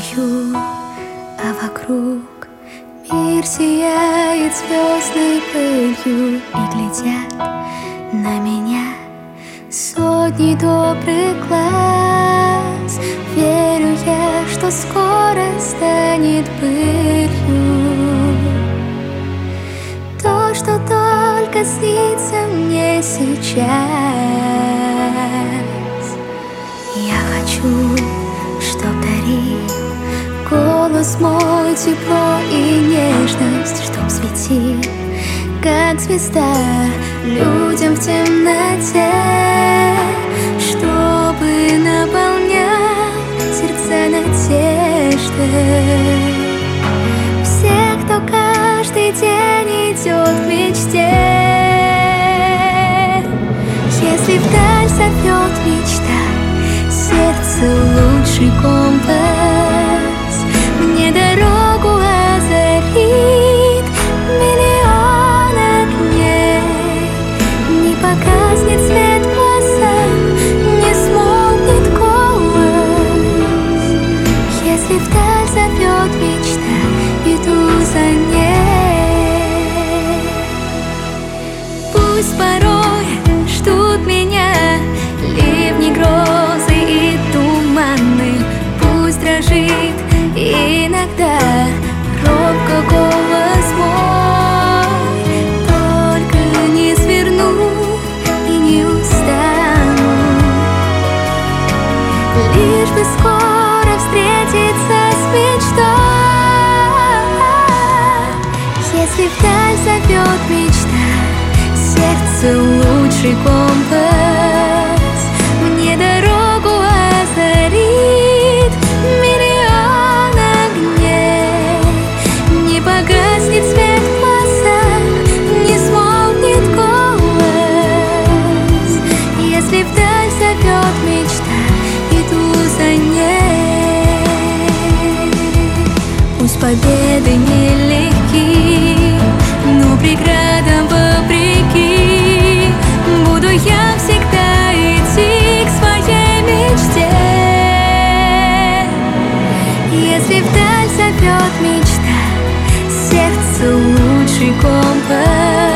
стою, а вокруг мир сияет звездной пылью, и глядят на меня сотни добрых глаз. Верю я, что скоро станет былью то, что только снится мне сейчас. Я хочу, чтоб дарил голос мой тепло и нежность, чтоб светил, как звезда, людям в темноте, чтобы наполнять сердца надеждой всех, кто каждый день идет к мечте. Если вдаль зовет мечта, сердце лучший компас, мне дорогу озарит миллион огней. Не погаснет свет в глазах, не смолкнет голос. Если вдаль зовет мечта, иду за ней. Пусть порой ждут меня ливни, грозы и туманы, пусть дрожит иногда робко голос мой, только не сверну и не устану, лишь бы скоро встретиться с мечтой. Если вдаль зовет мечта, сердце лучший компас, мне дорогу озарит миллион огней. Не погаснет свет в глазах, не смолкнет голос. Если вдаль зовет мечта, иду за ней. Пусть победы нелегки, но преградам вопреки буду я всегда идти к своей мечте. Если вдаль зовет мечта, сердце лучший компас.